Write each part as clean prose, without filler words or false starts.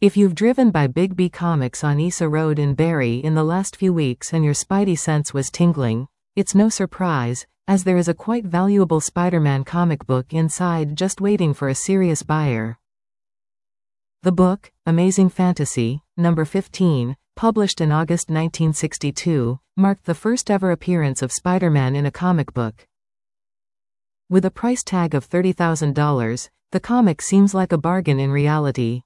If you've driven by Big B Comics on Issa Road in Barrie in the last few weeks and your spidey sense was tingling, it's no surprise, as there is a quite valuable Spider-Man comic book inside just waiting for a serious buyer. The book, Amazing Fantasy, number 15, published in August 1962, marked the first ever appearance of Spider-Man in a comic book. With a price tag of $30,000, the comic seems like a bargain in reality.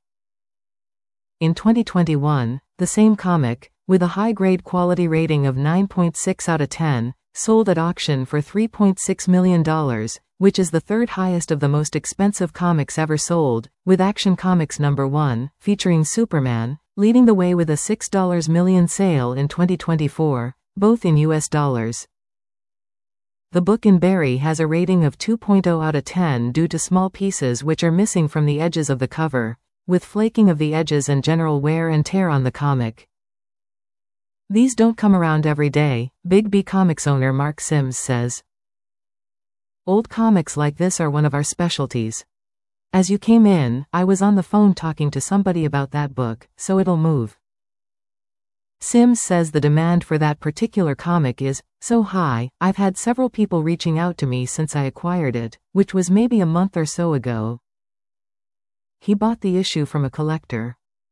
In 2021, the same comic, with a high-grade quality rating of 9.6 out of 10, sold at auction for $3.6 million, which is the third highest of the most expensive comics ever sold, with Action Comics number 1, featuring Superman, leading the way with a $6 million sale in 2024, both in US dollars. The book in Barrie has a rating of 2.0 out of 10 due to small pieces which are missing from the edges of the cover, with flaking of the edges and general wear and tear on the comic. These don't come around every day, Big B Comics owner Mark Sims says. Old comics like this are one of our specialties. As you came in, I was on the phone talking to somebody about that book, so it'll move. Sims says the demand for that particular comic is so high, I've had several people reaching out to me since I acquired it, which was maybe a month or so ago. He bought the issue from a collector.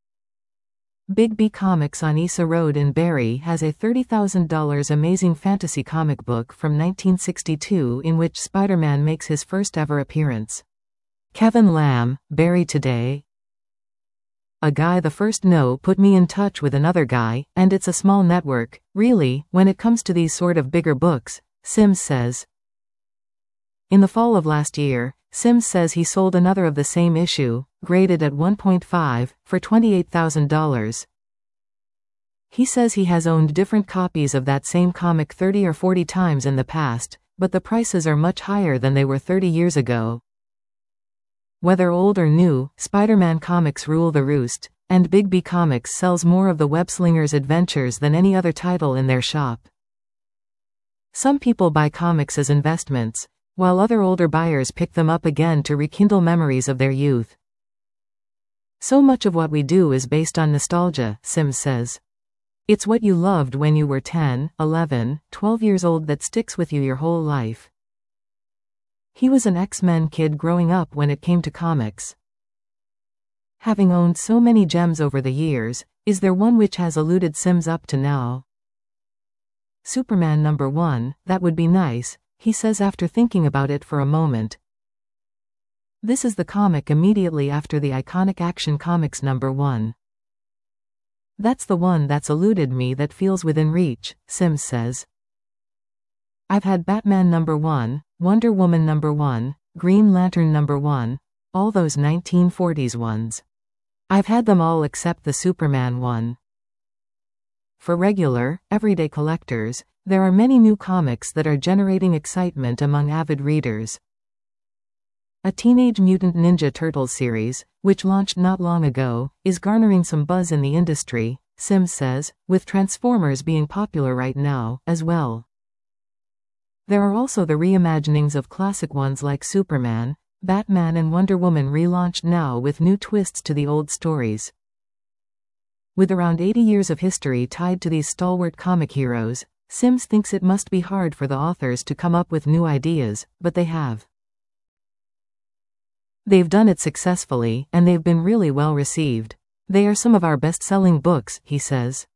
Big B Comics on Issa Road in Barrie has a $30,000 Amazing Fantasy comic book from 1962 in which Spider-Man makes his first ever appearance. Kevin Lamb, Barrie Today. A guy the first no put me in touch with another guy, and it's a small network, really, when it comes to these sort of bigger books, Sims says. In the fall of last year, Sims says he sold another of the same issue, graded at 1.5, for $28,000. He says he has owned different copies of that same comic 30 or 40 times in the past, but the prices are much higher than they were 30 years ago. Whether old or new, Spider-Man comics rule the roost, and Big B Comics sells more of the web-slinger's adventures than any other title in their shop. Some people buy comics as investments, while other older buyers pick them up again to rekindle memories of their youth. So much of what we do is based on nostalgia, Sims says. It's what you loved when you were 10, 11, 12 years old that sticks with you your whole life. He was an X-Men kid growing up when it came to comics. Having owned so many gems over the years, is there one which has eluded Sims up to now? Superman number 1, that would be nice, he says after thinking about it for a moment. This is the comic immediately after the iconic Action Comics number 1. That's the one that's eluded me that feels within reach, Sims says. I've had Batman number 1, Wonder Woman number 1, Green Lantern number 1, all those 1940s ones. I've had them all except the Superman one. For regular, everyday collectors, there are many new comics that are generating excitement among avid readers. A Teenage Mutant Ninja Turtles series, which launched not long ago, is garnering some buzz in the industry, Sims says, with Transformers being popular right now, as well. There are also the reimaginings of classic ones like Superman, Batman and Wonder Woman relaunched now with new twists to the old stories. With around 80 years of history tied to these stalwart comic heroes, Sims thinks it must be hard for the authors to come up with new ideas, but they have. They've done it successfully, and they've been really well received. They are some of our best-selling books, he says.